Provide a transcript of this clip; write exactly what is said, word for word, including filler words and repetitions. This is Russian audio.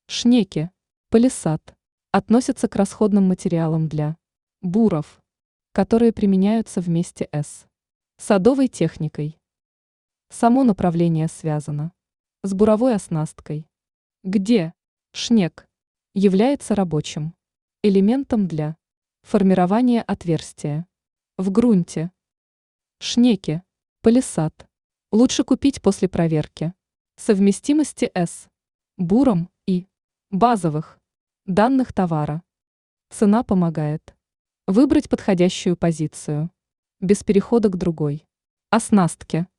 Шнеки, палисад относятся к расходным материалам для буров, которые применяются вместе с садовой техникой. Само направление связано с буровой оснасткой, где шнек является рабочим элементом для формирования отверстия в грунте. Шнеки, палисад лучше купить после проверки совместимости с буром и базовых данных товара. Цена помогает выбрать подходящую позицию без перехода к другой оснастке.